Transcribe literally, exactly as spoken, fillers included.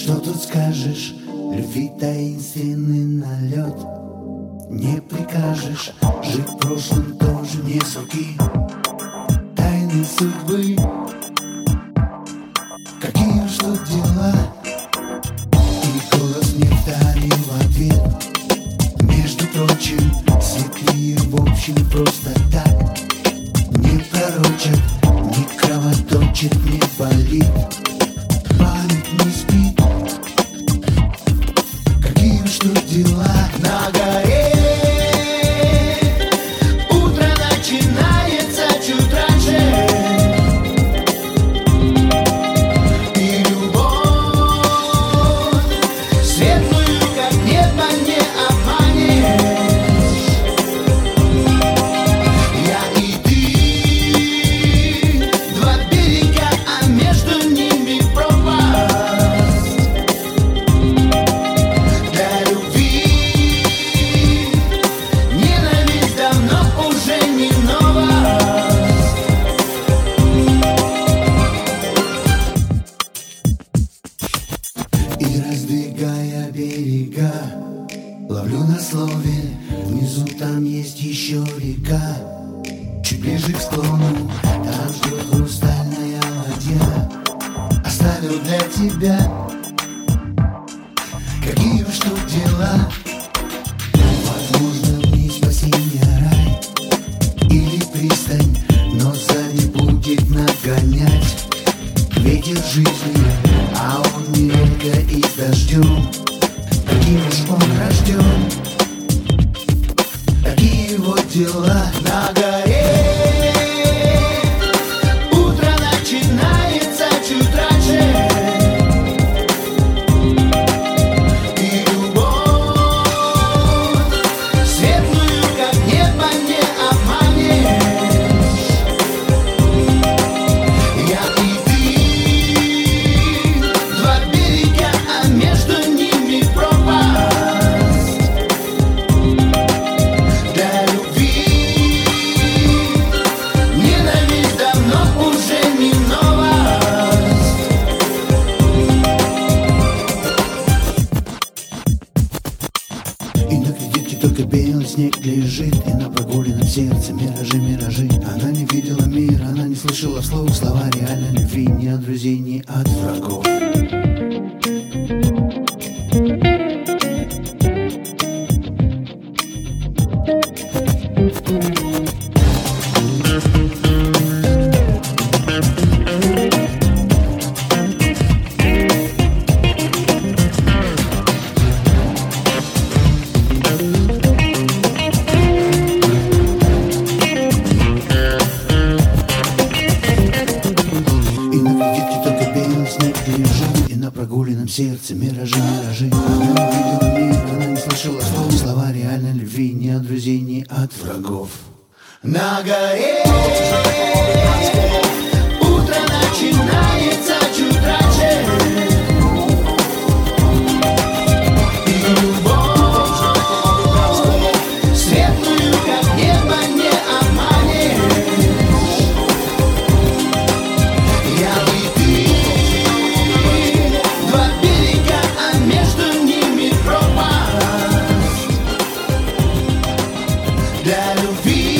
Что тут скажешь? Любви таинственный налет. Не прикажешь, жить прошлым тоже не с руки. Тайны судьбы, какие уж тут дела. И голос мне вдарил в ответ. Между прочим, светлее в общем просто так. Не пророчат, не кровоточит, не болит. Память не спит. Какие уж тут дела на горе. Утро начинается чуть раньше. И любовь светлую, как небо, не обманешь. Я и ты, два берега, а между ними пропасть. Для любви ненависть давно уже не новость. И раздвигая берега, ловлю на слове, внизу там есть еще река. Чуть ближе к склону, там ждет хрустальная ладья. Оставил для тебя. Какие уж тут дела. Возможно, в ней спасение рай или пристань, но сзади будет нагонять ветер жизни, а он нередко и с дождем. Каким уж он рожден. Такие вот дела на горе. Утро начинается чуть раньше. И любовь светлую, как небо, не обманешь. Я и ты, два берега, а между ними пропасть. Для любви ненависть давно уже не новость. И на кредитке только белый снег лежит, и на прогулянном сердце миражи, миражи. Она не видела мир, она не слышала вслух слова реальной любви ни от друзей, ни от врагов. И на кредитке только белый снег лежит, и на прогулянном сердце миражи, миражи. Она не видела мир, она не слышала слов слова реальной любви ни от друзей, ни от врагов. На горе утро начинается чуть раньше. И любовь светлую, как небо, не обманешь. Я и ты, два берега, а между ними пропасть. Для любви